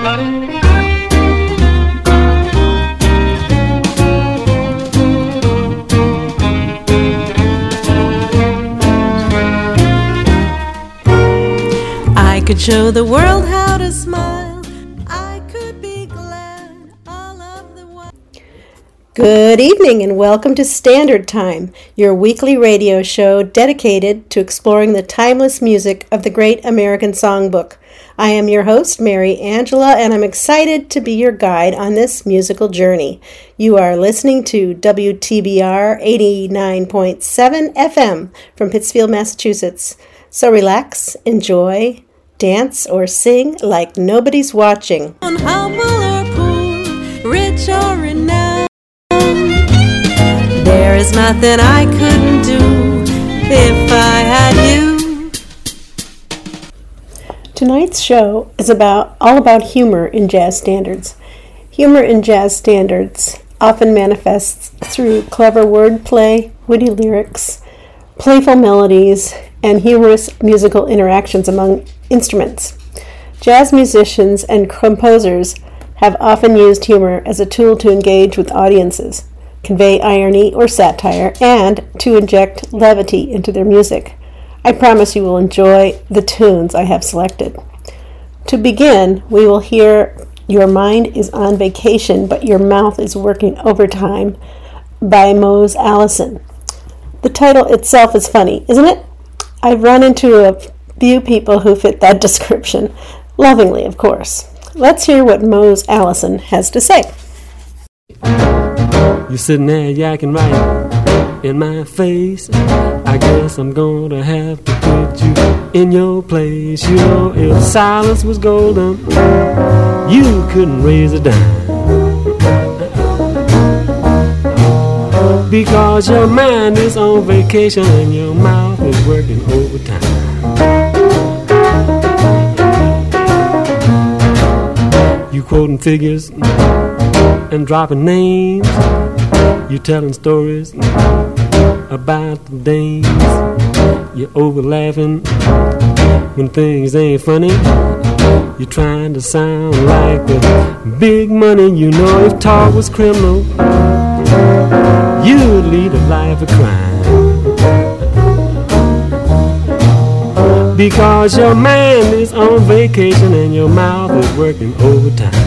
I could show the world how to smile. I could be glad all of the while. Good evening and welcome to Standard Time, your weekly radio show dedicated to exploring the timeless music of the great American songbook. I am your host, Mary Angela, and I'm excited to be your guide on this musical journey. You are listening to WTBR 89.7 FM from Pittsfield, Massachusetts. So relax, enjoy, dance, or sing like nobody's watching. Humble or poor, rich or renowned, there is nothing I couldn't do if I had you. Tonight's show is all about humor in jazz standards. Humor in jazz standards often manifests through clever wordplay, witty lyrics, playful melodies, and humorous musical interactions among instruments. Jazz musicians and composers have often used humor as a tool to engage with audiences, convey irony or satire, and to inject levity into their music. I promise you will enjoy the tunes I have selected. To begin, we will hear Your Mind is on Vacation, but Your Mouth is Working Overtime by Mose Allison. The title itself is funny, isn't it? I've run into a few people who fit that description, lovingly, of course. Let's hear what Mose Allison has to say. You're sitting there yakking right in my face. I guess I'm gonna have to put you in your place. You know, if silence was golden, you couldn't raise a dime. Because your mind is on vacation and your mouth is working overtime. You quoting figures and dropping names. You telling stories about the dames. You're over laughing when things ain't funny. You're trying to sound like the big money. You know if talk was criminal, you'd lead a life of crime. Because your mind is on vacation and your mouth is working overtime.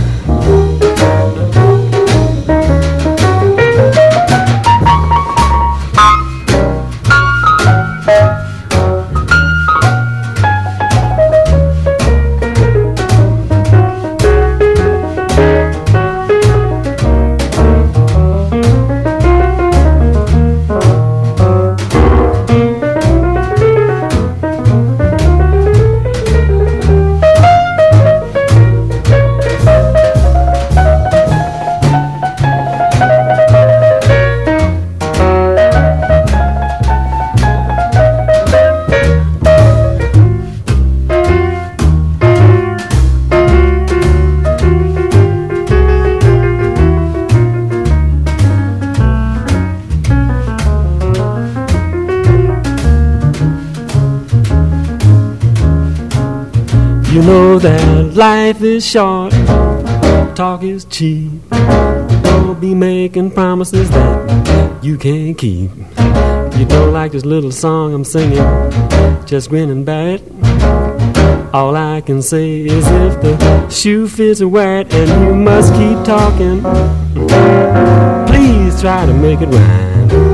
You know that life is short, talk is cheap. Don't be making promises that you can't keep. You don't like this little song I'm singing, just grin and bear it. All I can say is if the shoe fits, wear it, and you must keep talking. Please try to make it rhyme.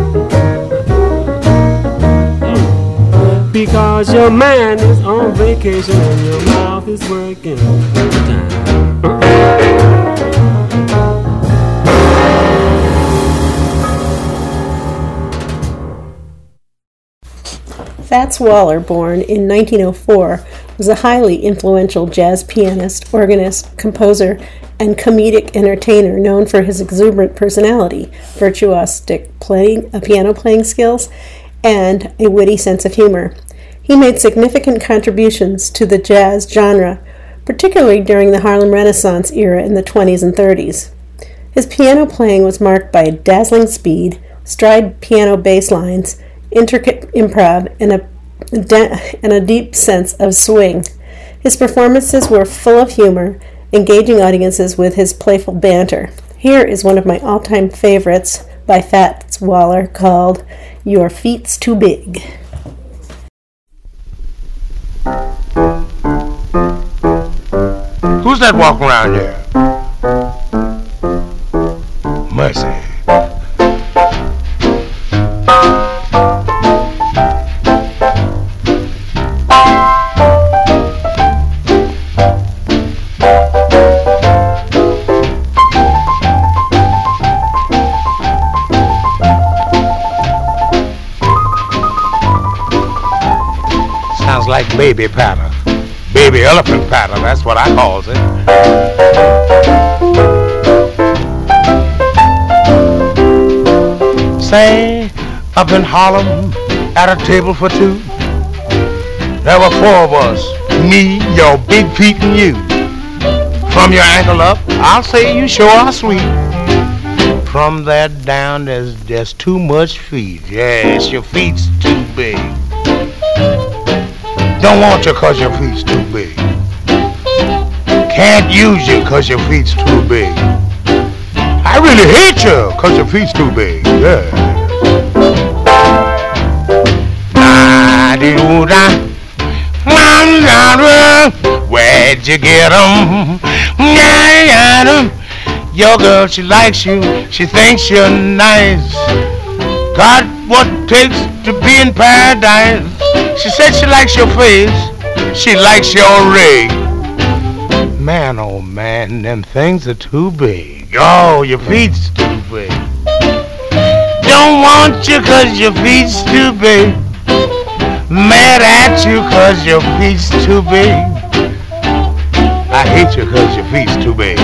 Because your mind is on vacation and your mouth is working overtime. Fats Waller, born in 1904, was a highly influential jazz pianist, organist, composer, and comedic entertainer known for his exuberant personality, virtuosic piano playing skills, and a witty sense of humor. He made significant contributions to the jazz genre, particularly during the Harlem Renaissance era in the 20s and 30s. His piano playing was marked by dazzling speed, stride piano bass lines, intricate improv, and a deep sense of swing. His performances were full of humor engaging audiences with his playful banter. Here is one of my all-time favorites by Fats Waller called Your Feet's Too Big. Who's that walking around here? Mercy. Sounds like baby patter. Baby elephant patter, that's what I calls it. Say, up in Harlem, at a table for two, there were four of us, me, your big feet, and you. From your ankle up, I'll say you sure are sweet. From there down, there's just too much feet. Yes, your feet's too big. Don't want you 'cause your feet's too big. Can't use you 'cause your feet's too big. I really hate you 'cause your feet's too big. Yeah. Where'd you get 'em? Your girl, she likes you. She thinks you're nice. Got what it takes to be in paradise. She said she likes your face, she likes your rig. Man, oh man, them things are too big. Oh, your feet's too big. Don't want you 'cause your feet's too big. Mad at you 'cause your feet's too big. I hate you 'cause your feet's too big.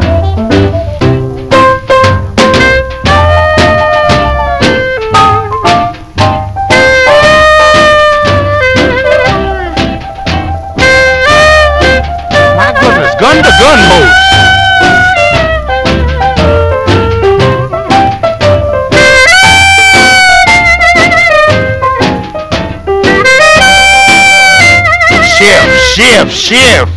Gun to gun moves. Shift.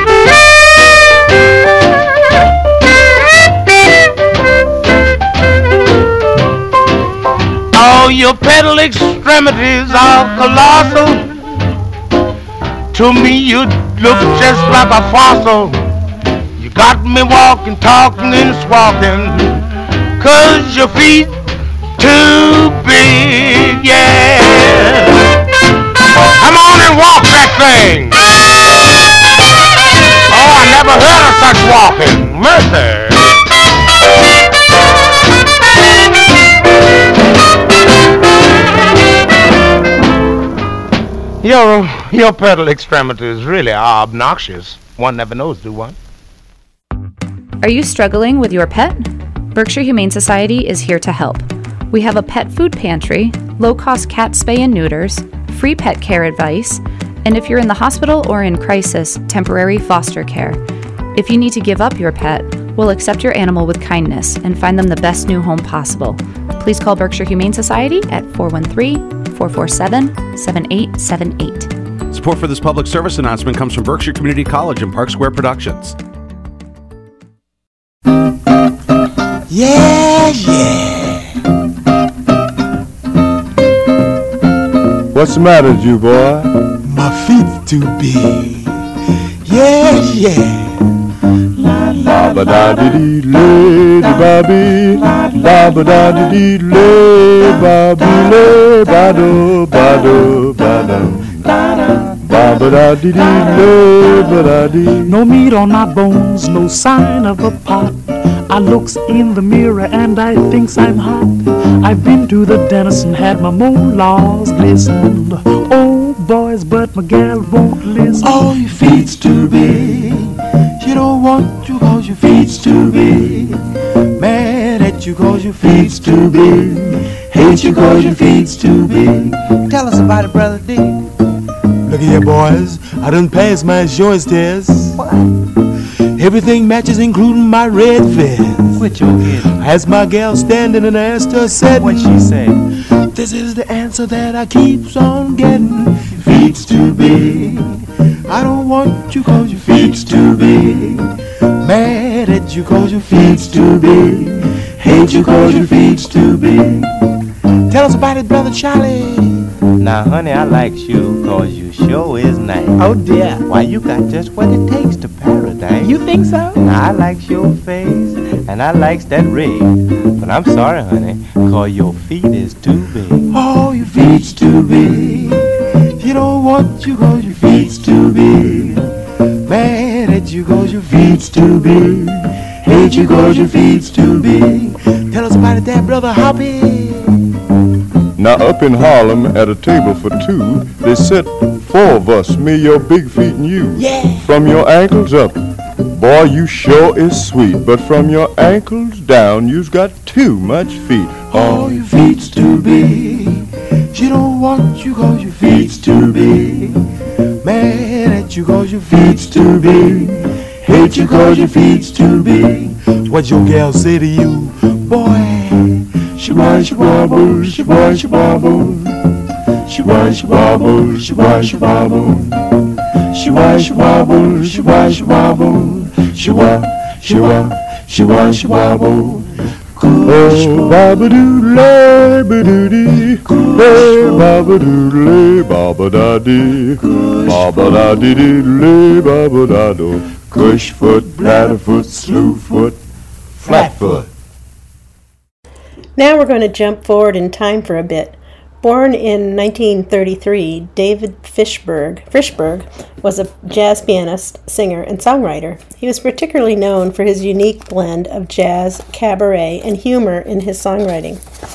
All your pedal extremities are colossal. To me, you look just like a fossil. You got me walking, talking, and squawking, 'cause your feet too big, yeah. Come on and walk that thing. Oh, I never heard of such walking. Mercy. Your pedal extremities really are obnoxious. One never knows, do one? Are you struggling with your pet? Berkshire Humane Society is here to help. We have a pet food pantry, low-cost cat spay and neuters, free pet care advice, and if you're in the hospital or in crisis, temporary foster care. If you need to give up your pet, we'll accept your animal with kindness and find them the best new home possible. Please call Berkshire Humane Society at 413-447-7878. Support for this public service announcement comes from Berkshire Community College and Park Square Productions. Yeah. What's the matter, Jew boy? My feet's too big. Yeah. Ba da dee lay Bobby, ba da dee lay Bobby, lay bado bado bado. Ba da dee lay ba da dee. No meat on my bones, no sign of a pot. I looks in the mirror and I thinks I'm hot. I've been to the dentist and had my molars glistened. Oh boys, but my gal won't listen. Oh, your feet's too big. She don't want you 'cause your feet's too big. Mad at you 'cause your feet's too big. Hate you 'cause your feet's too big. Tell us about it, Brother D. Look here, boys. I done passed my insurance test. What? Everything matches, including my red vest. Quit your kidding. I asked my gal standing and asked her said, What'd she say? This is the answer that I keeps on getting. Feet's too big. I don't want you 'cause your feet's too big. Mad at you 'cause your feet's too big. Hate you 'cause your feet's too big. Tell us about it, Brother Charlie. Now, honey, I like you 'cause you sure is nice. Oh, dear. Why, you got just what it takes to paradise. You think so? Now, I likes your face, and I likes that ring. But I'm sorry, honey, 'cause your feet is too big. Oh, your feet's too big. You don't want you 'cause your feet's too big. Mad at you 'cause your feet's too big. Hate you 'cause your feet's too big. Tell us about it there, Brother Hoppy. Now up in Harlem at a table for two, they set four of us, me, your big feet, and you. Yeah. From your ankles up, boy, you sure is sweet. But from your ankles down, you've got too much feet. Oh, your feet's too big. She don't want you 'cause your feet's too big. Mad at you 'cause your feet's too big. Hate you 'cause your feet's too big. What your gal say to you, boy? She wants, she wobble, she wants, she wobble. She wants, she wobble, she wants, she wobble. She wants, she wobble, she wants, she wobble. She wants, she wants, she wants, she wobble. Oh, baba-doodle, ba-doodie. Hey, baba-doodle, baba-da-dee. Baba-da-dee-dee-dee, baba-da-do. Cushfoot, bladderfoot, slewfoot, flatfoot. Now we're going to jump forward in time for a bit. Born in 1933, David Fishberg was a jazz pianist, singer, and songwriter. He was particularly known for his unique blend of jazz, cabaret, and humor in his songwriting.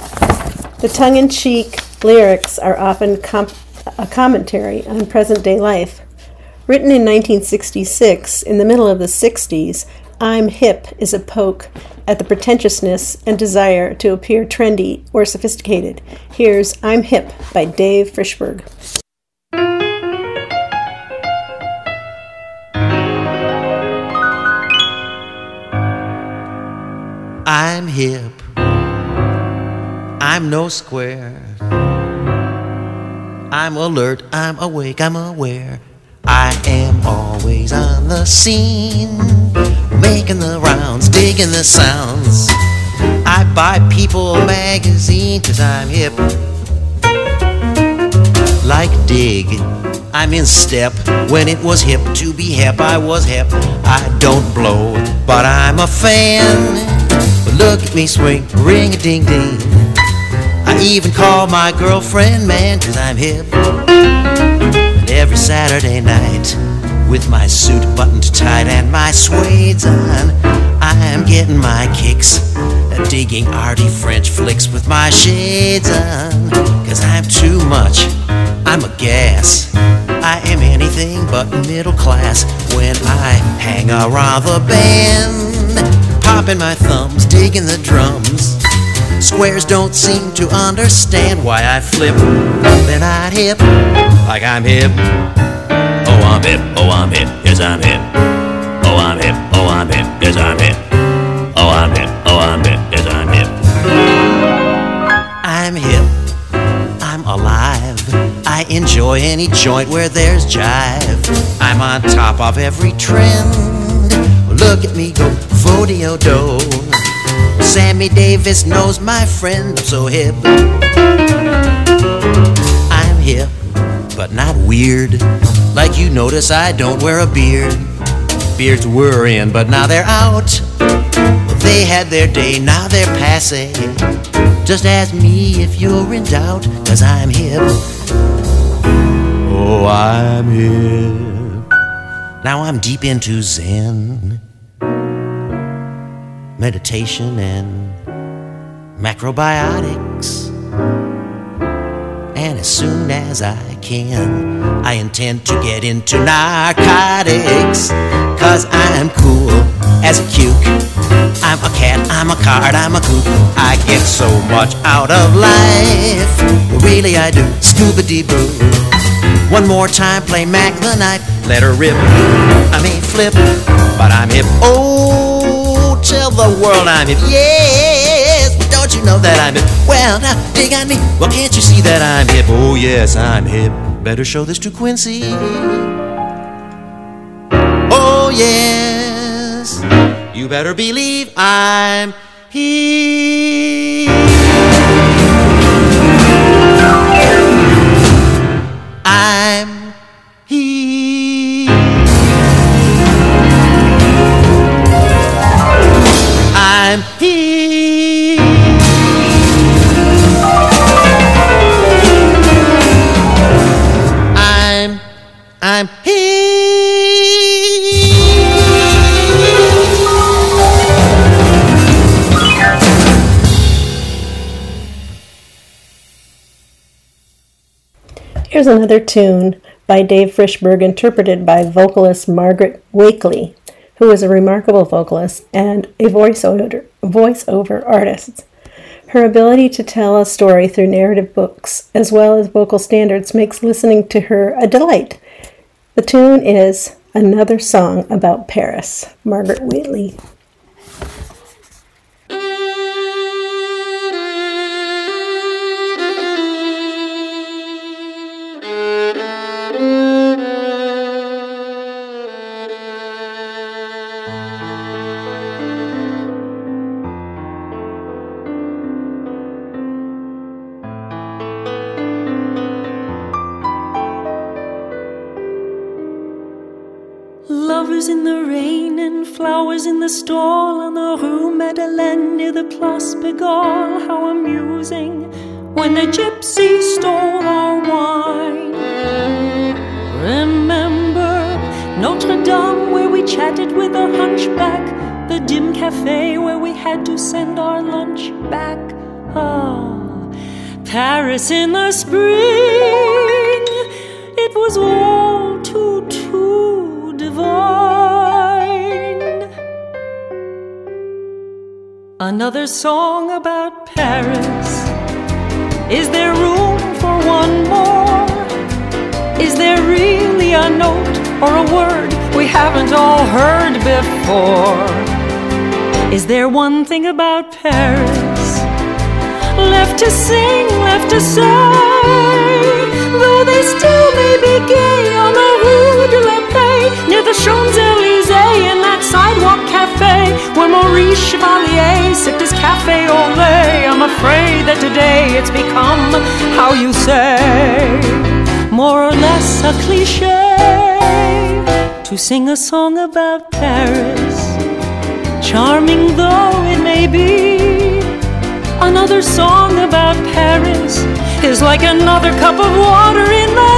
The tongue-in-cheek lyrics are often a commentary on present-day life. Written in 1966, in the middle of the 60s, I'm Hip is a poke at the pretentiousness and desire to appear trendy or sophisticated. Here's I'm Hip by Dave Fishberg. I'm hip, I'm no square. I'm alert, I'm awake, I'm aware. I am always on the scene, making the rounds, digging the sounds. I buy People magazine 'cause I'm hip. Like Dig, I'm in step. When it was hip to be hip, I was hip. I don't blow, but I'm a fan. But look at me swing, ring-a-ding-ding. I even call my girlfriend man 'cause I'm hip. And every Saturday night, with my suit buttoned tight and my suedes on, I'm getting my kicks at digging arty French flicks with my shades on. 'Cause I'm too much, I'm a gas. I am anything but middle class when I hang around the band, popping my thumbs, digging the drums. Squares don't seem to understand why I flip. Then I'd hip like I'm hip. Oh, I'm hip, oh, I'm hip, yes, I'm hip. Oh, I'm hip, oh, I'm hip, yes, I'm hip. Oh, I'm hip, oh, I'm hip, yes, I'm hip. I'm hip, I'm alive. I enjoy any joint where there's jive. I'm on top of every trend. Look at me go, Vodeo-do. Sammy Davis knows my friend, I'm so hip. I'm hip, but not weird. Like you notice I don't wear a beard. Beards were in, but now they're out. They had their day, now they're passé. Just ask me if you're in doubt, 'cause I'm hip. Oh, I'm hip. Now I'm deep into Zen, meditation and macrobiotics. And as soon as I can, I intend to get into narcotics. 'Cause I'm cool as a cuke. I'm a cat, I'm a card, I'm a kook. I get so much out of life, really I do. Scuba-dee-boo. One more time, play Mac the Knife. Let her rip. I may flip, but I'm hip. Oh, tell the world I'm hip. Yes, don't you know that I'm hip? Well, now, dig on me. Well, can't you see that I'm hip? Oh, yes, I'm hip. Better show this to Quincy. Oh, yes, You better believe I'm here. I'm here. I'm here. I'm here. Here's another tune by Dave Frishberg, interpreted by vocalist Margaret Wakely, who is a remarkable vocalist and a voiceover artist. Her ability to tell a story through narrative books, as well as vocal standards, makes listening to her a delight. The tune is Another Song About Paris, Margaret Wakely. Lovers in the rain and flowers in the stall on the Rue Madeleine near the Place Pigalle. How amusing when the gypsy stole our wine. Remember Notre Dame where we chatted with a hunchback, the dim cafe where we had to send our lunch back. Ah, Paris in the spring, it was all too divine. Another song about Paris. Is there room for one more? Is there really a note or a word we haven't all heard before? Is there one thing about Paris left to sing, left to say? Though they still may be gay on the Rue de la Paix, near the Champs-Élysées, in that sidewalk cafe where Maurice Chevalier sipped his café au lait. I'm afraid that today it's become, how you say, more or less a cliché to sing a song about Paris. Charming though it may be, another song about Paris is like another cup of water in the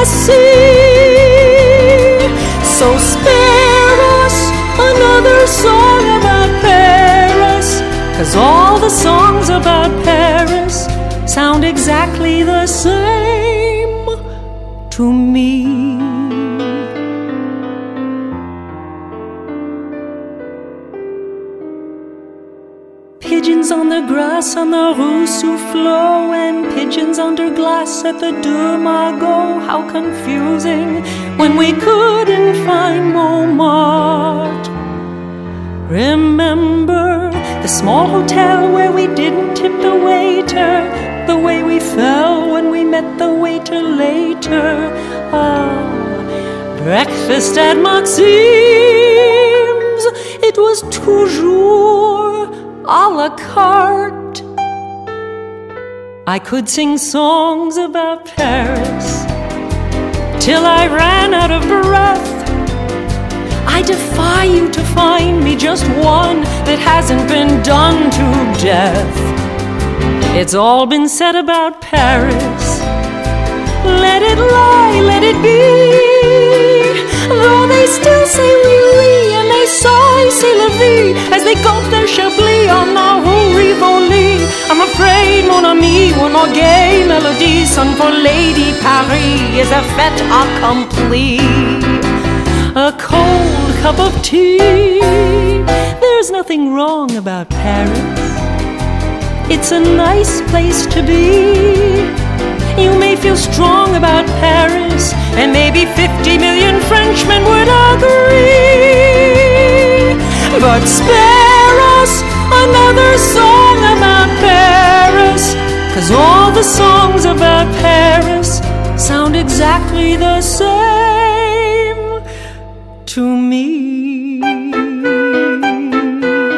sea. So spare us another song about Paris, 'cause all the songs about Paris sound exactly the same to me. Pigeons on the grass on the Rue Soufflot, and pigeons under glass at the Deux Magots. How confusing when we couldn't find Montmartre. Remember the small hotel where we didn't tip the waiter, the way we fell when we met the waiter later. Ah, breakfast at Maxim's, it was toujours à la carte. I could sing songs about Paris till I ran out of breath. I defy you to find me just one that hasn't been done to death. It's all been said about Paris. Let it lie, let it be. Though they still say oui, oui, and they sigh, c'est la vie, as they gulp their Chablis on the Rue Rivoli. I'm afraid, mon ami, one more gay melody sung for Lady Paris is a fait accompli. A cold cup of tea. There's nothing wrong about Paris. It's a nice place to be. You may feel strong about Paris, and maybe 50 million Frenchmen would agree. But spare us another song about Paris, 'cause all the songs about Paris sound exactly the same to me.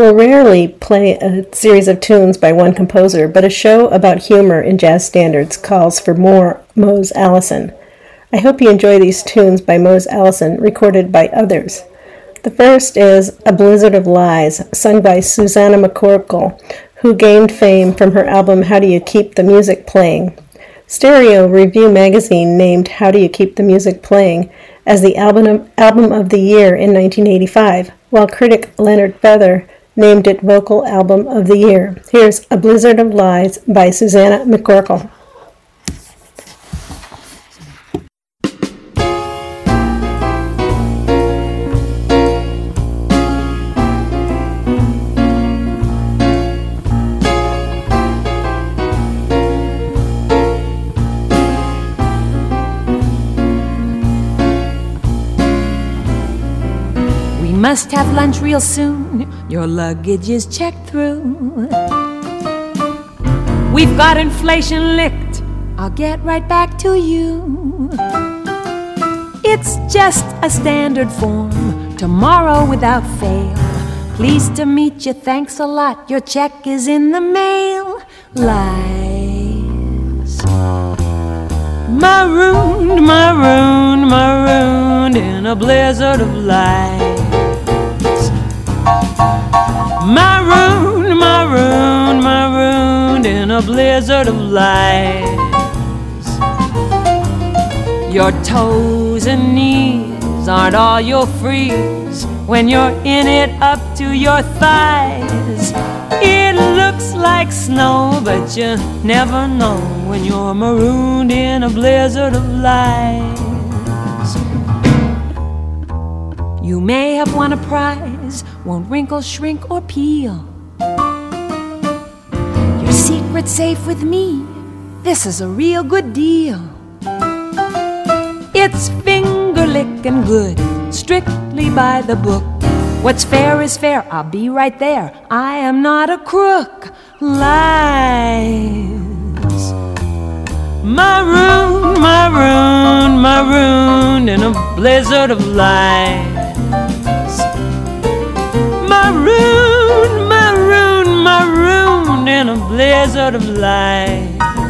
will rarely play a series of tunes by one composer, but a show about humor in jazz standards calls for more Mose Allison. I hope you enjoy these tunes by Mose Allison, recorded by others. The first is A Blizzard of Lies, sung by Susanna McCorkle, who gained fame from her album How Do You Keep the Music Playing? Stereo Review magazine named How Do You Keep the Music Playing as the album of the year in 1985, while critic Leonard Feather named it Vocal Album of the Year. Here's A Blizzard of Lies by Susanna McCorkle. Must have lunch real soon. Your luggage is checked through. We've got inflation licked. I'll get right back to you. It's just a standard form. Tomorrow without fail. Pleased to meet you. Thanks a lot. Your check is in the mail. Lies. Marooned, marooned, marooned in a blizzard of lies. Marooned, marooned, marooned in a blizzard of lies. Your toes and knees aren't all you'll freeze when you're in it up to your thighs. It looks like snow, but you never know when you're marooned in a blizzard of lies. You may have won a prize, won't wrinkle, shrink, or peel. Your secret's safe with me, this is a real good deal. It's finger-licking good, strictly by the book. What's fair is fair, I'll be right there, I am not a crook. Lies. Maroon, maroon, maroon in a blizzard of lies. Maroon, maroon, maroon in a blizzard of lies.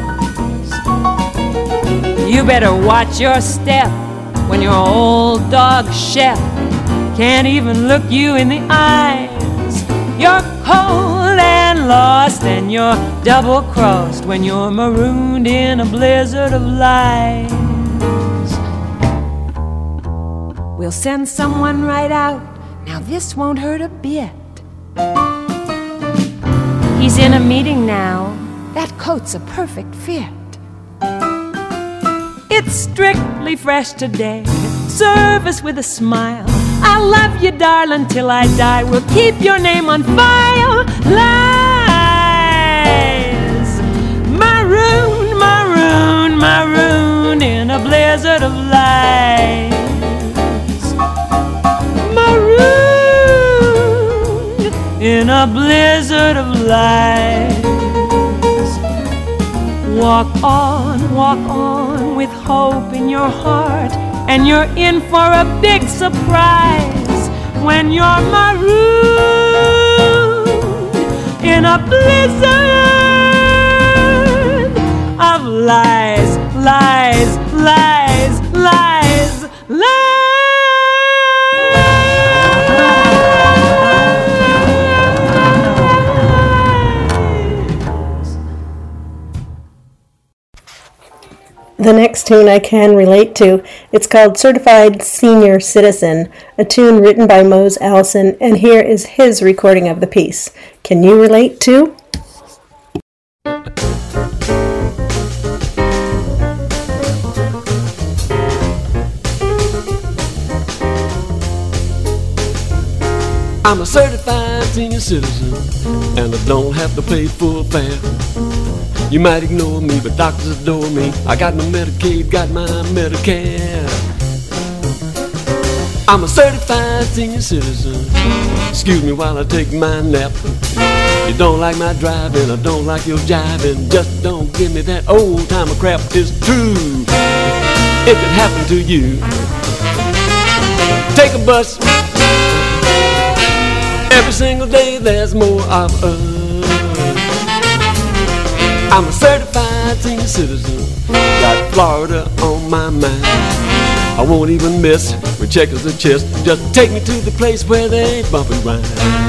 You better watch your step when your old dog Shep can't even look you in the eyes. You're cold and lost and you're double-crossed when you're marooned in a blizzard of lies. We'll send someone right out. Now this won't hurt a bit. He's in a meeting now. That coat's a perfect fit. It's strictly fresh today. Service with a smile. I love you, darling, till I die. We'll keep your name on file. Lies. Maroon, maroon, maroon in a blizzard of lies. In a blizzard of lies. Walk on with hope in your heart, and you're in for a big surprise when you're marooned in a blizzard of lies, lies, lies, lies, lies. The next tune I can relate to. It's called Certified Senior Citizen, a tune written by Mose Allison, and here is his recording of the piece. Can you relate too? I'm a certified senior citizen, and I don't have to pay full fare. You might ignore me, but doctors adore me. I got my Medicaid, got my Medicare. I'm a certified senior citizen. Excuse me while I take my nap. You don't like my driving, I don't like your jiving. Just don't give me that old timer crap. It's true, if it happened to you. Take a bus every Every single day there's more of us. I'm a certified senior citizen, got Florida on my mind. I won't even miss with checkers and chest. Just take me to the place where they bump and grind.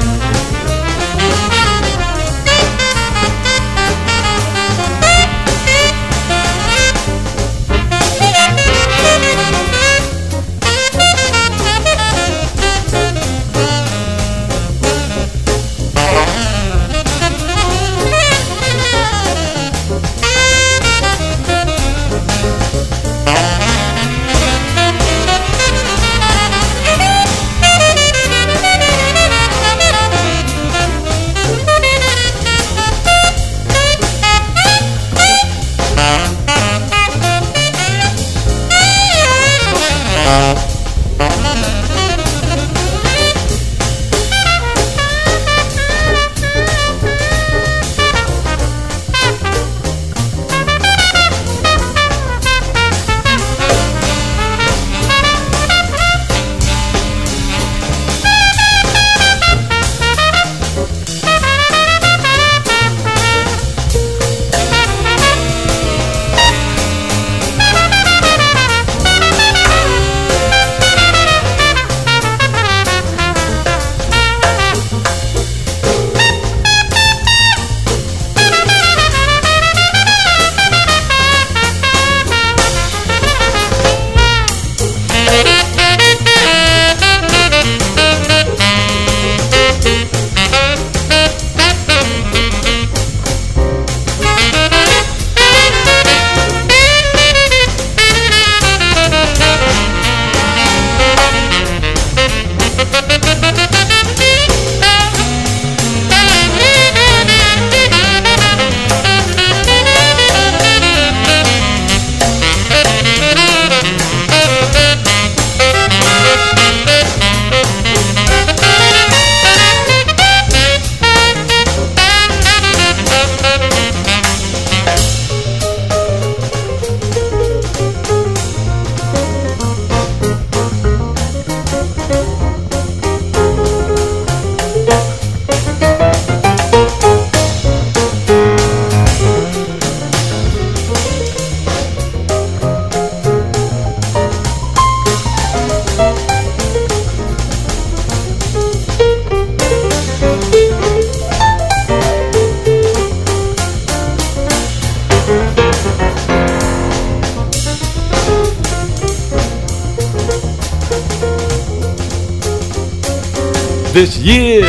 This year,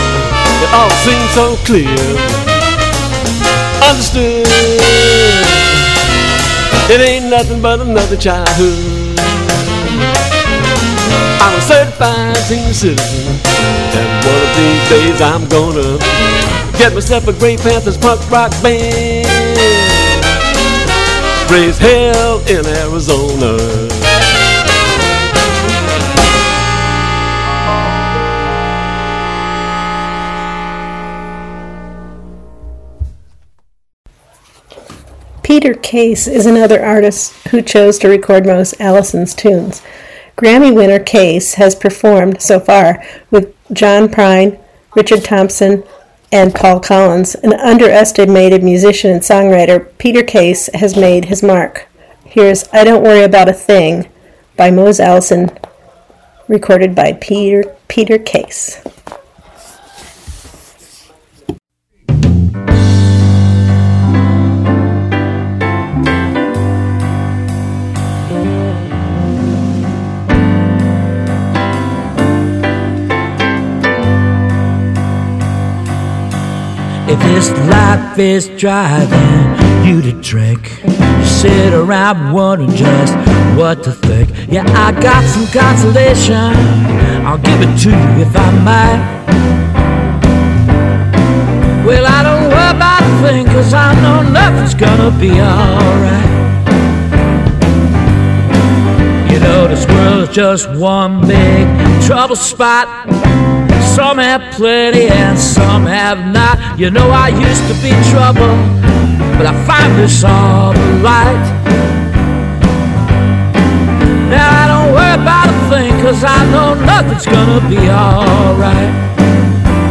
it all seems so clear. Understood, it ain't nothing but another childhood. I'm a certified senior citizen, and one of these days I'm gonna get myself a Grey Panthers punk rock band. Raise hell in Arizona. Peter Case is another artist who chose to record most Allison's tunes. Grammy winner Case has performed so far with John Prine, Richard Thompson, and Paul Collins. An underestimated musician and songwriter, Peter Case has made his mark. Here's I Don't Worry About a Thing by Mose Allison, recorded by Peter Case. If this life is driving you to drink, you sit around wondering just what to think. Yeah, I got some consolation, I'll give it to you if I might. Well, I don't worry about a thing, 'cause I know nothing's gonna be alright. You know, this world's just one big trouble spot. Some have plenty and some have not. You know, I used to be trouble, but I find this all right. Now I don't worry about a thing, 'cause I know nothing's gonna be alright.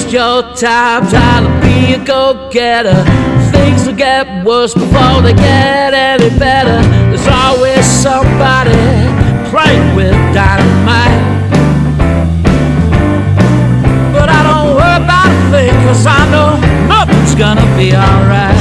waste your time trying to be a go-getter. Things will get worse before they get any better. There's always somebody playing with dynamite. But I don't worry about a thing, 'cause I know nothing's gonna be alright.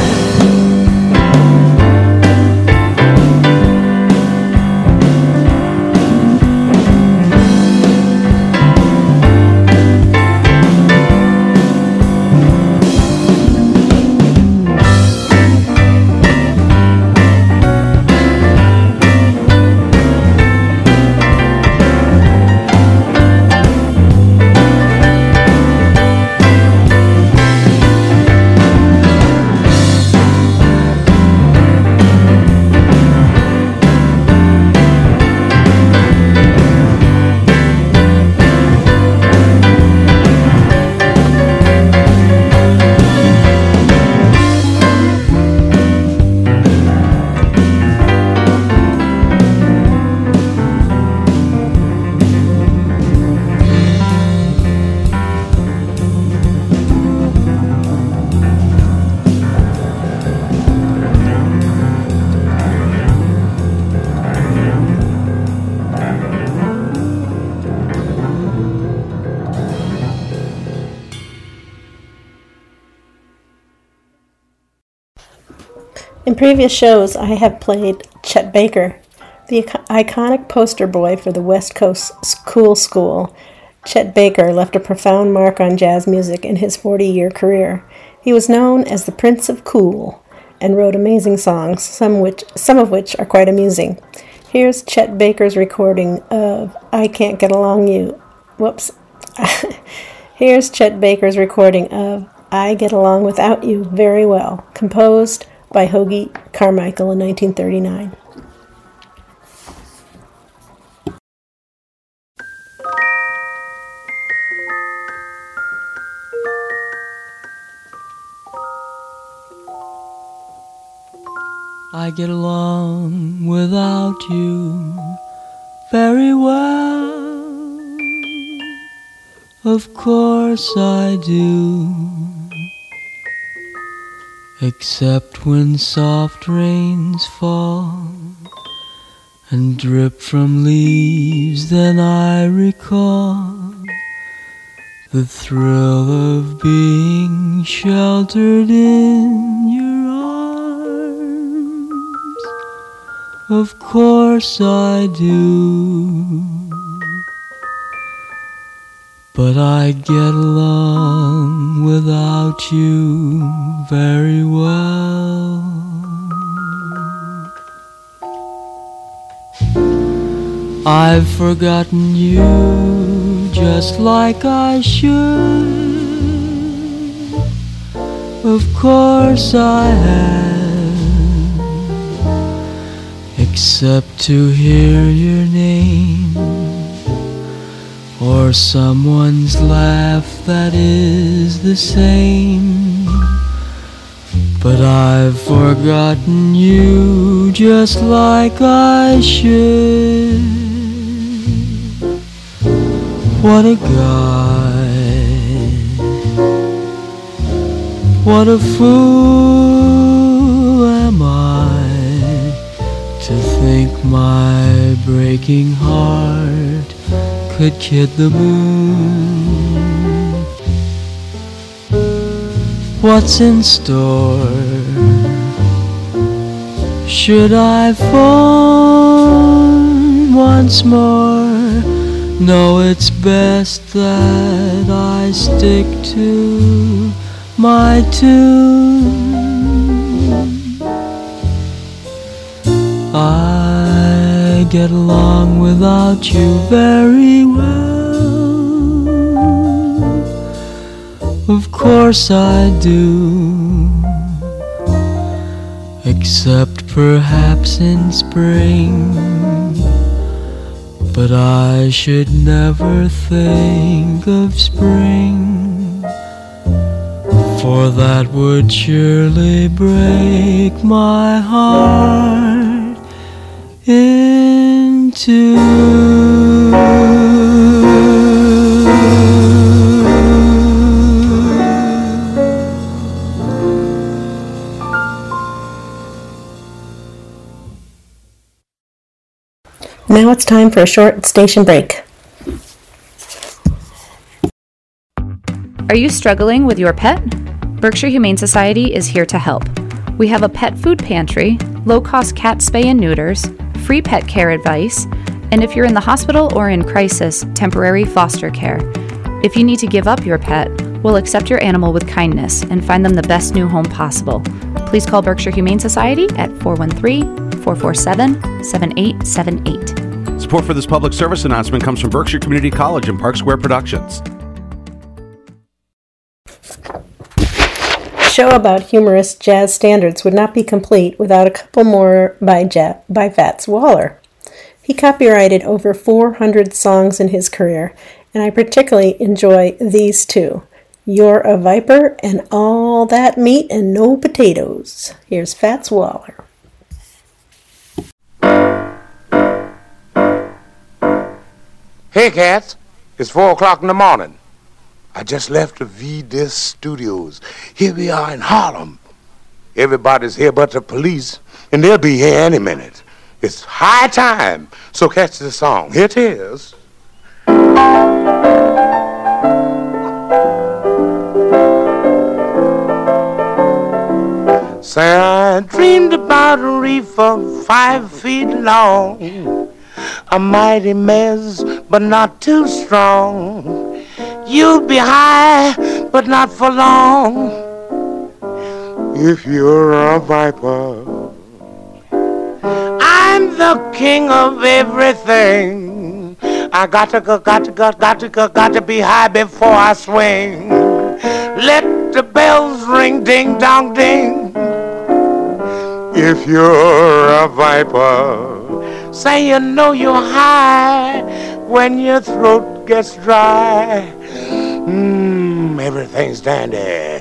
In previous shows, I have played Chet Baker, the iconic poster boy for the West Coast Cool School. Chet Baker left a profound mark on jazz music in his 40-year career. He was known as the Prince of Cool and wrote amazing songs, some of which are quite amusing. Here's Chet Baker's recording of I Can't Get Along You. Whoops. Here's Chet Baker's recording of I Get Along Without You Very Well, composed by Hoagy Carmichael in 1939. I get along without you very well. Of course I do. Except when soft rains fall and drip from leaves, then I recall the thrill of being sheltered in your arms. Of course I do. But I get along without you very well. I've forgotten you just like I should. Of course I have, except to hear your name or someone's laugh that is the same. But I've forgotten you just like I should. What a guy, what a fool am I to think my breaking heart could kid the moon. What's in store? Should I phone once more? No, it's best that I stick to my tune. I get along without you very well. Of course I do, except perhaps in spring. But I should never think of spring, for that would surely break my heart in two. Now it's time for a short station break. Are you struggling with your pet? Berkshire Humane Society is here to help. We have a pet food pantry, low-cost cat spay and neuters, free pet care advice, and if you're in the hospital or in crisis, temporary foster care. If you need to give up your pet, we'll accept your animal with kindness and find them the best new home possible. Please call Berkshire Humane Society at 413-447-7878. Support for this public service announcement comes from Berkshire Community College and Park Square Productions. A show about humorous jazz standards would not be complete without a couple more by Fats Waller. He copyrighted over 400 songs in his career, and I particularly enjoy these two, You're a Viper and All That Meat and No Potatoes. Here's Fats Waller. Hey, cats. It's 4 o'clock in the morning. I just left the V-Disc Studios. Here we are in Harlem. Everybody's here but the police, and they'll be here any minute. It's high time, so catch the song. Here it is. Say, I dreamed about a reefer 5 feet long, a mighty mess, but not too strong. You'll be high, but not for long, if you're a viper. I'm the king of everything. I got to be high before I swing. Let the bells ring, ding dong ding. If you're a viper, say you know you're high when your throat gets dry. Everything's dandy.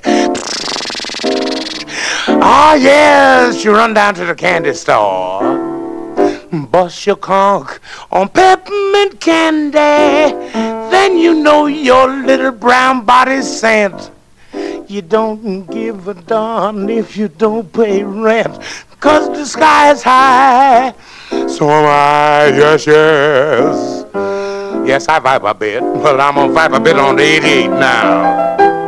Oh yes, you run down to the candy store, bust your conch on peppermint candy, then you know your little brown body's sent. You don't give a darn if you don't pay rent, 'cause the sky's high, so am I, yes, yes. Yes, I vibe a bit, but I'm gonna vibe a bit on the 88 now.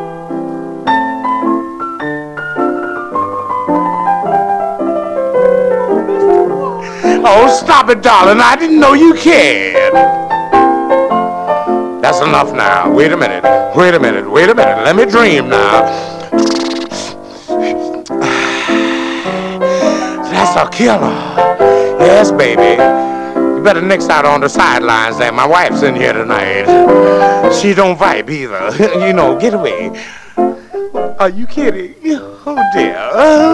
Oh, stop it, darling. I didn't know you cared. That's enough now. Wait a minute. Let me dream now. That's a killer. Yes, baby. You better nix out on the sidelines there. My wife's in here tonight. She don't vibe either. You know, get away. Are you kidding? Oh, dear.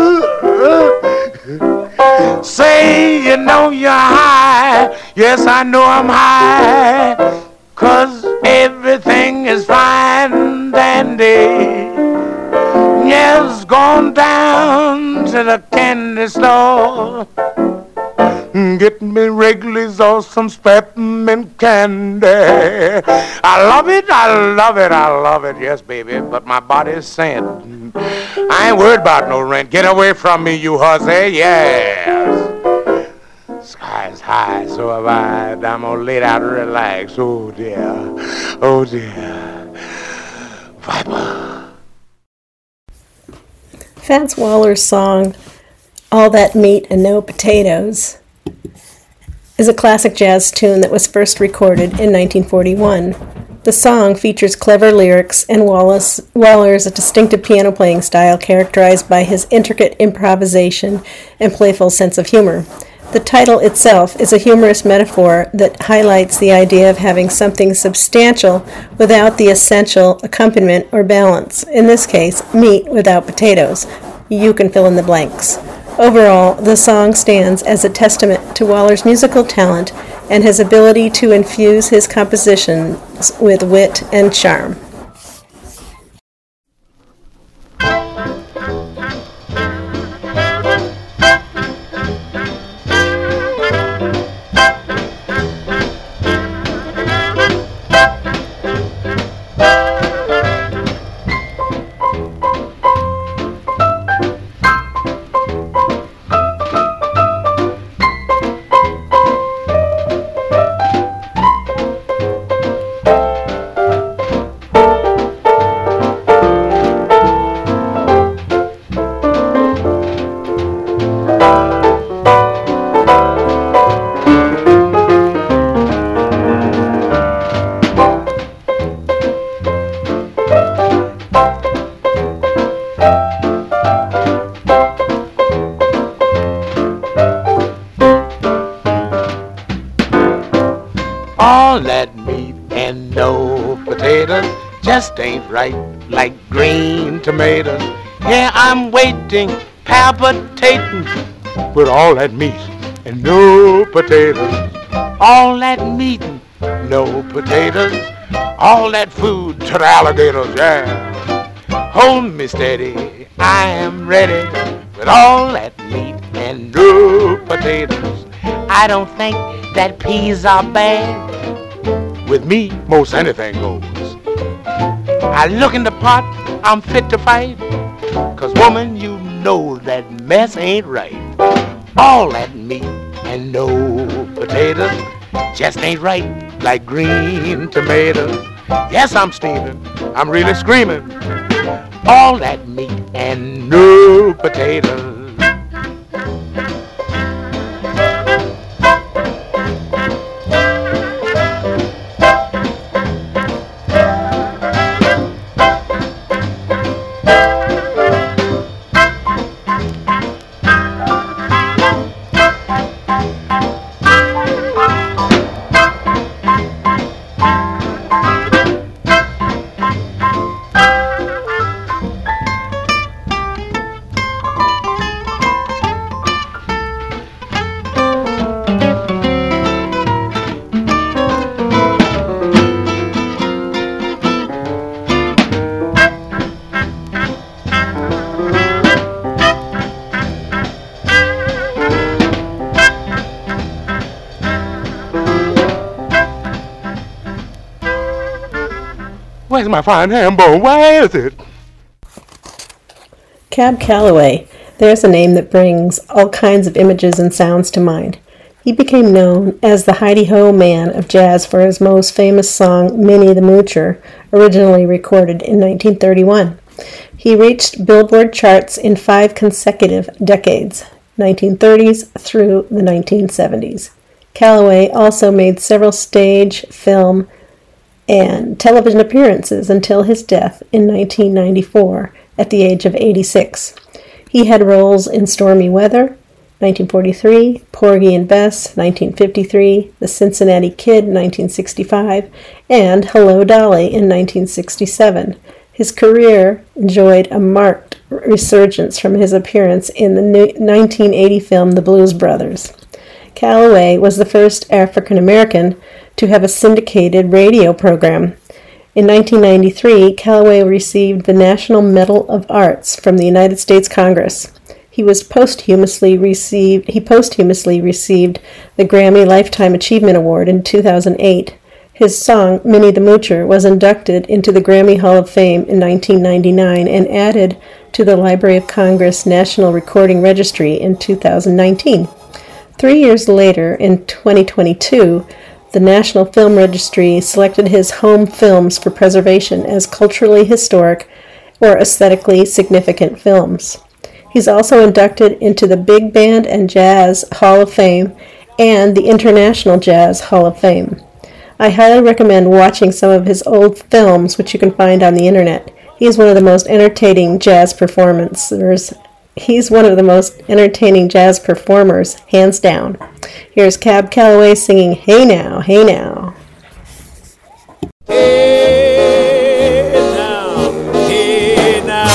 Say you know you're high. Yes, I know I'm high, 'cause everything is fine and dandy. Yes, gone down to the candy store, get me Wrigley's or some peppermint candy. I love it, yes, baby, but my body's sent. I ain't worried about no rent. Get away from me, you hussy, yes. Sky's high, so have I. I'm gonna lay down and relax. Oh, dear. Viper. Fats Waller's song, All That Meat and No Potatoes, is a classic jazz tune that was first recorded in 1941. The song features clever lyrics and Waller's distinctive piano playing style characterized by his intricate improvisation and playful sense of humor. The title itself is a humorous metaphor that highlights the idea of having something substantial without the essential accompaniment or balance. In this case, meat without potatoes. You can fill in the blanks. Overall, the song stands as a testament to Waller's musical talent and his ability to infuse his compositions with wit and charm. All that meat and no potatoes just ain't right like green tomatoes. Yeah, I'm waiting, palpitating with all that meat and no potatoes. All that meat and no potatoes. All that food to the alligators, yeah. Hold me steady, I am ready with all that meat and no potatoes. I don't think that peas are bad. With me, most anything goes. I look in the pot, I'm fit to fight. 'Cause woman, you know that mess ain't right. All that meat and no potatoes just ain't right like green tomatoes. Yes, I'm steaming, I'm really screaming. All that meat and no potatoes. Where's my fine ham bone? Where is it? Cab Calloway. There's a name that brings all kinds of images and sounds to mind. He became known as the Heidi-Ho man of jazz for his most famous song, Minnie the Moocher, originally recorded in 1931. He reached Billboard charts in 5 consecutive decades, 1930s through the 1970s. Calloway also made several stage, film, and television appearances until his death in 1994 at the age of 86. He had roles in Stormy Weather, 1943, Porgy and Bess, 1953, The Cincinnati Kid, 1965, and Hello Dolly in 1967. His career enjoyed a marked resurgence from his appearance in the 1980 film The Blues Brothers. Calloway was the first African American to have a syndicated radio program. In 1993, Calloway received the National Medal of Arts from the United States Congress. He posthumously received the Grammy Lifetime Achievement Award in 2008. His song, Minnie the Moocher, was inducted into the Grammy Hall of Fame in 1999 and added to the Library of Congress National Recording Registry in 2019. 3 years later, in 2022, the National Film Registry selected his home films for preservation as culturally historic or aesthetically significant films. He's also inducted into the Big Band and Jazz Hall of Fame and the International Jazz Hall of Fame. I highly recommend watching some of his old films, which you can find on the internet. He's one of the most entertaining jazz performers, hands down. Here's Cab Calloway singing Hey Now, Hey Now. Hey now, hey now.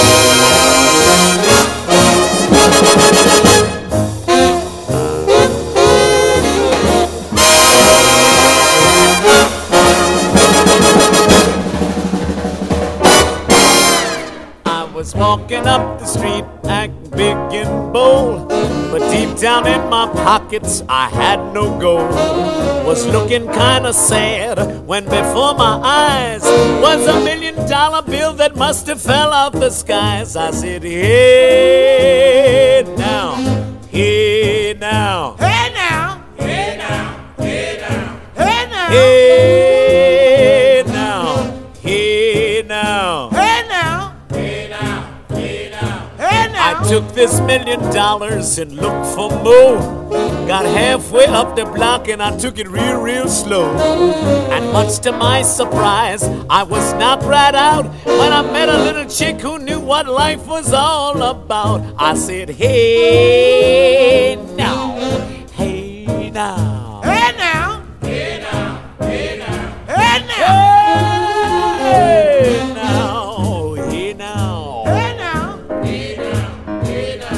I was walking up the street, acting big and bold, but deep down in my pockets I had no gold. Was looking kinda sad when before my eyes was $1 million bill that must have fell out the skies. I said, hey now, hey now, hey now, hey now, hey now, hey now, hey now, hey now, hey now, hey now, hey now, hey now. I I took this $1 million and looked for more. Got halfway up the block and I took it real slow. And much to my surprise, I was knocked right out when I met a little chick who knew what life was all about. I said, hey now, hey now, hey now, hey now, hey now, hey now, hey now, hey now, hey now, hey now, hey now.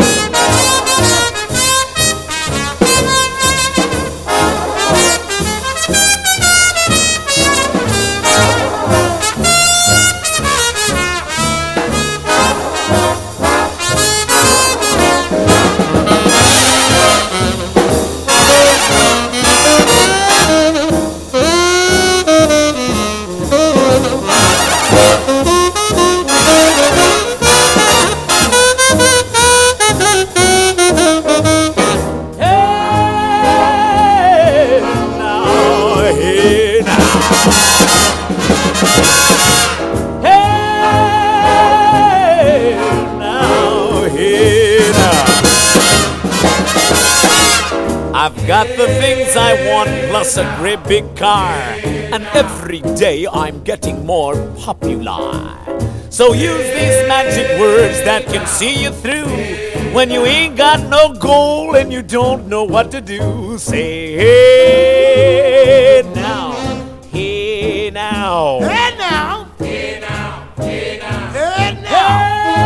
I've got the things I want, plus a great big car, and every day I'm getting more popular. So use these magic words that can see you through when you ain't got no goal and you don't know what to do. Say, hey now, hey now, hey now, hey now, hey now, hey now,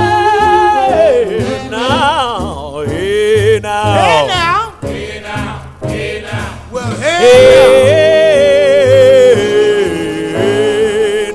hey now, hey now, hey now. Hey,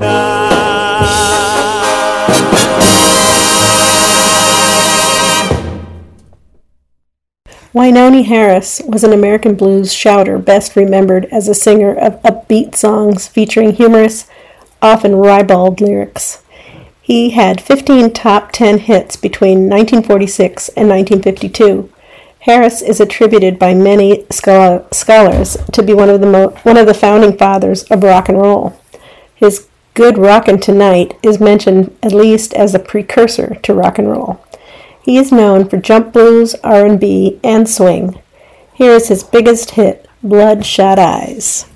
Wynonie Harris was an American blues shouter best remembered as a singer of upbeat songs featuring humorous, often ribald lyrics. He had 15 top 10 hits between 1946 and 1952. Harris is attributed by many scholars to be one of the founding fathers of rock and roll. His Good Rockin' Tonight is mentioned at least as a precursor to rock and roll. He is known for jump blues, R&B, and swing. Here is his biggest hit, Bloodshot Eyes.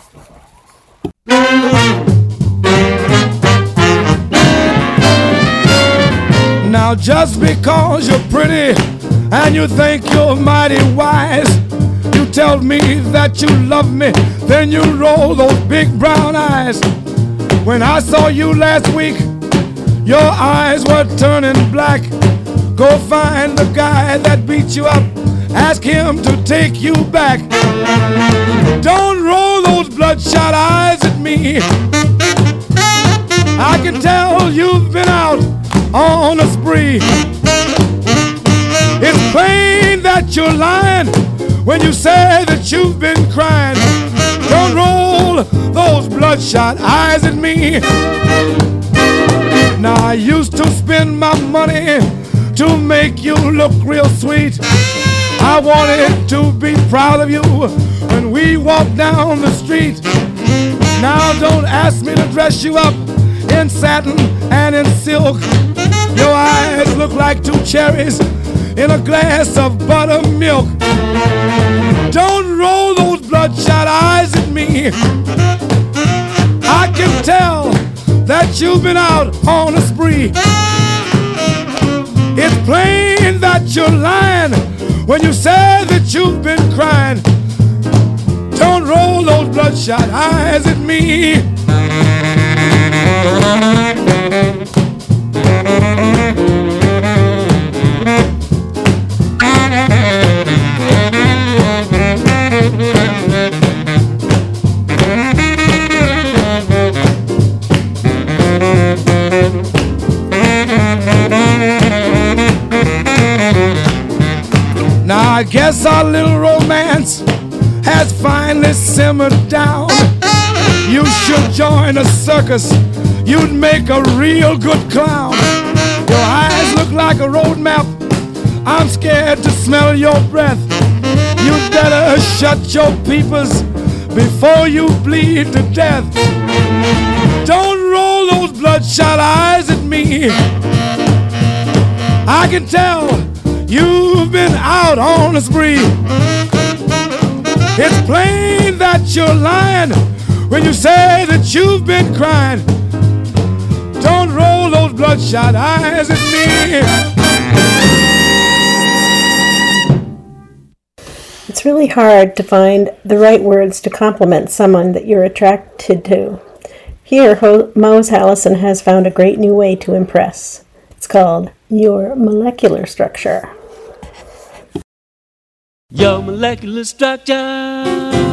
Now just because you're pretty and you think you're mighty wise, you tell me that you love me, then you roll those big brown eyes. When I saw you last week, your eyes were turning black. Go find the guy that beat you up, ask him to take you back. Don't roll those bloodshot eyes at me. I can tell you've been out on a spree. It's plain that you're lying when you say that you've been crying. Don't roll those bloodshot eyes at me. Now I used to spend my money to make you look real sweet. I wanted to be proud of you when we walk down the street. Now don't ask me to dress you up in satin and in silk. Your eyes look like two cherries in a glass of buttermilk. Don't roll those bloodshot eyes at me. I can tell that you've been out on a spree. It's plain that you're lying when you say that you've been crying. Don't roll those bloodshot eyes at me. Now I guess our little romance has finally simmered down. You should join a circus, you'd make a real good clown. Your eyes look like a road map, I'm scared to smell your breath. You'd better shut your peepers before you bleed to death. Don't roll those bloodshot eyes at me. I can tell you've been out on a spree. It's plain that you're lying when you say that you've been crying. Don't roll those bloodshot eyes at me. It's really hard to find the right words to compliment someone that you're attracted to. Here, Mose Allison has found a great new way to impress. It's called Your Molecular Structure. Your molecular structure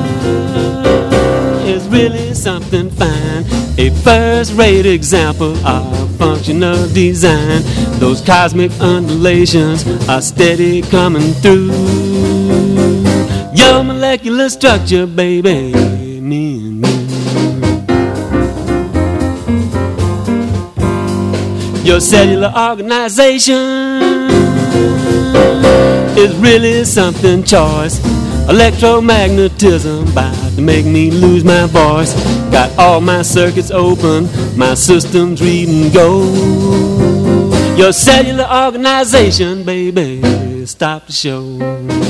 is really something fine. A first-rate example of functional design. Those cosmic undulations are steady coming through. Your molecular structure, baby, me and you. Your cellular organization is really something choice. Electromagnetism about to make me lose my voice. Got all my circuits open, my systems read and go. Your cellular organization, baby, stop the show.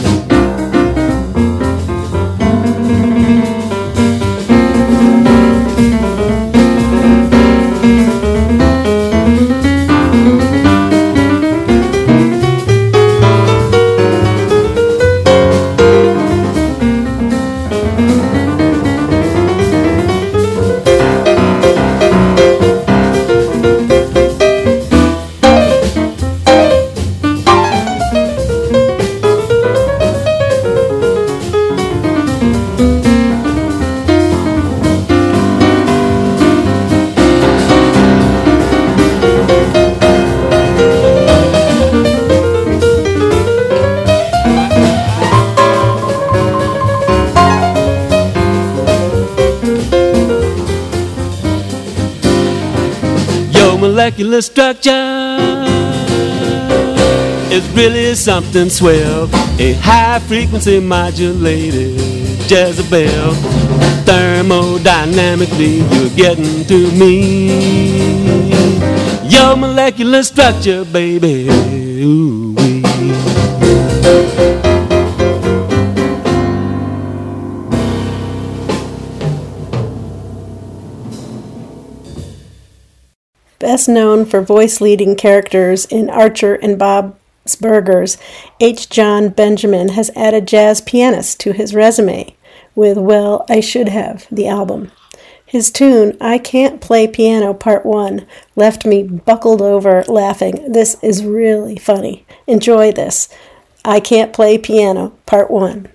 Molecular structure is really something swell. A high frequency modulated Jezebel. Thermodynamically you're getting to me. Your molecular structure, baby, ooh-wee. Best known for voice leading characters in Archer and Bob's Burgers, H. John Benjamin has added jazz pianist to his resume with Well, I Should Have, the album. His tune, I Can't Play Piano Part 1, left me buckled over laughing. This is really funny. Enjoy this. I Can't Play Piano Part 1.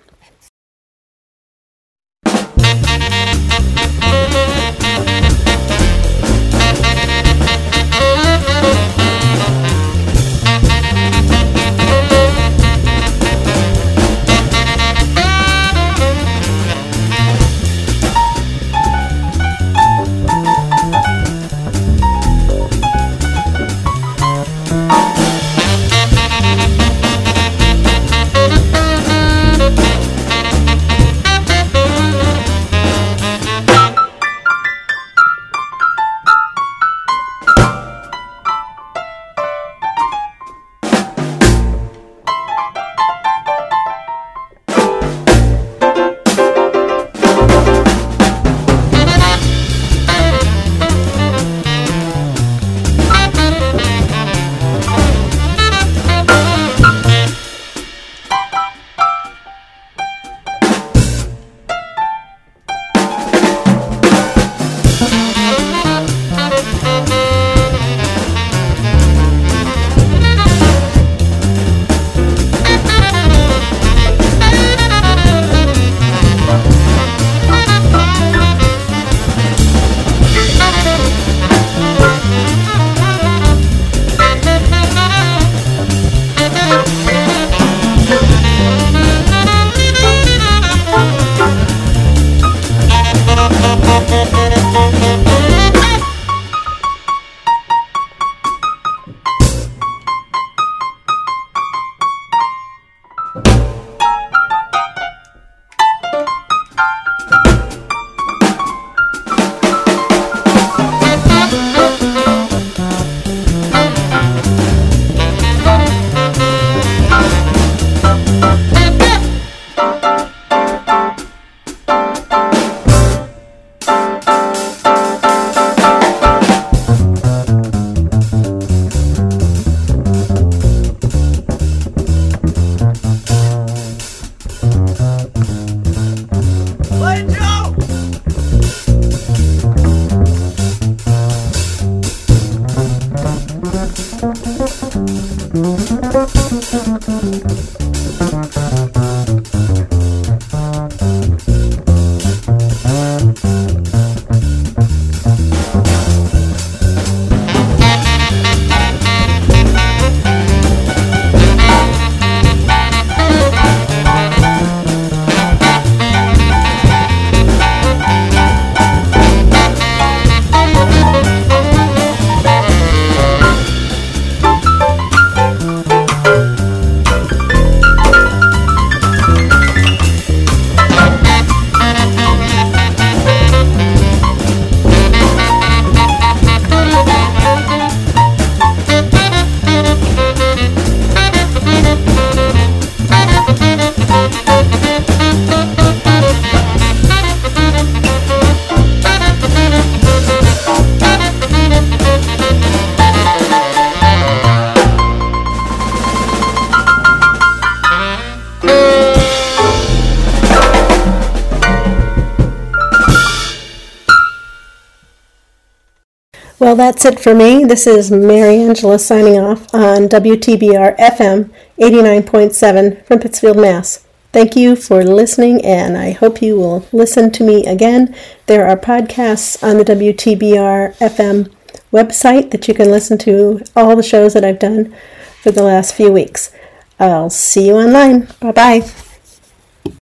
Well, that's it for me. This is Mary Angela signing off on WTBR FM 89.7 from Pittsfield, Mass. Thank you for listening, and I hope you will listen to me again. There are podcasts on the WTBR FM website that you can listen to all the shows that I've done for the last few weeks. I'll see you online. Bye-bye.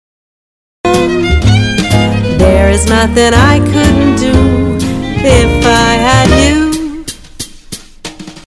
There is nothing I couldn't do if I